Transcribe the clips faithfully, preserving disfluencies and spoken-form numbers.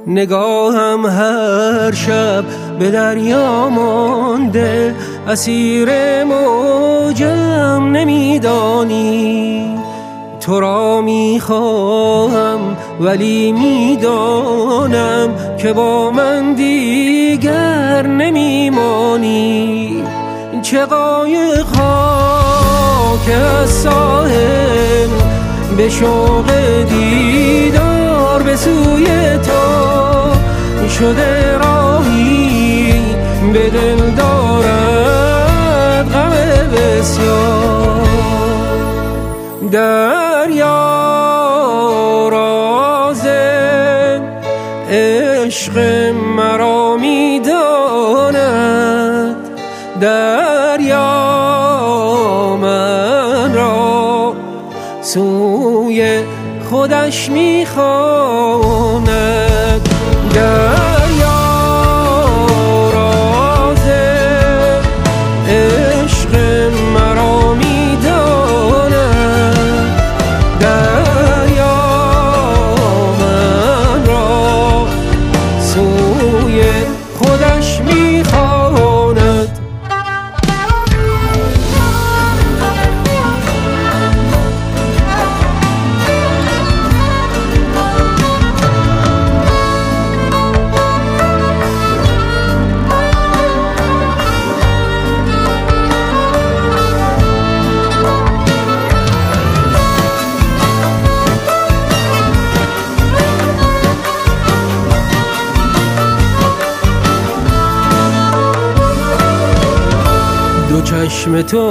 نگاهم هر شب به دریا مانده، اسیر موجم نمیدانی. تو را میخواهم ولی میدانم که با من دیگر نمیمانی. چه قایق‌ها که از ساحل به شوق دیدار به سوی تو شده راهی، به دل دارد غم بسیار. دریا راز عشق مرا میداند، دریا من را سوی خودش میخواند. دریا راز عشق مرا میداند، دریا من را سوی خودش میخواند. دو چشم تو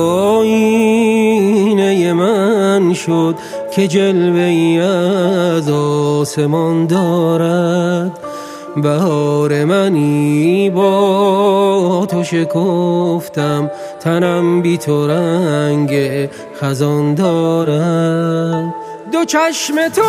آینه من شد که جلوه ای از آسمان دارد. بهار منی با تو شکفتم، تنم بی تو رنگ خزان دارد. دو چشم تو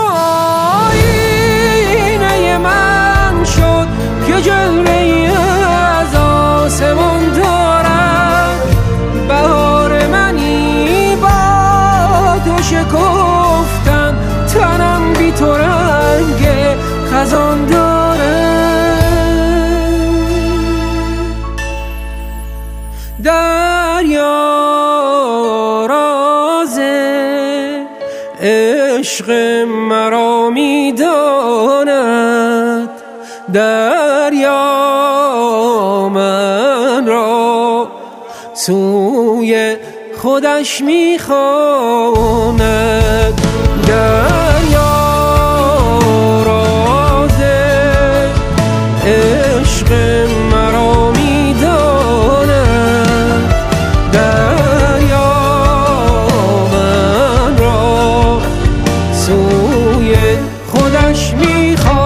آینه من شد که جلوه ای از آسمان دارد. بهار منی با تو شکفتم، تنم بی تو رنگ خزان دارد. دریا راز عشق مرا میداند، دریا من را سوی خودش میخواند. دریا راز عشق مرا میداند، دریا من را سوی خودش میخواند.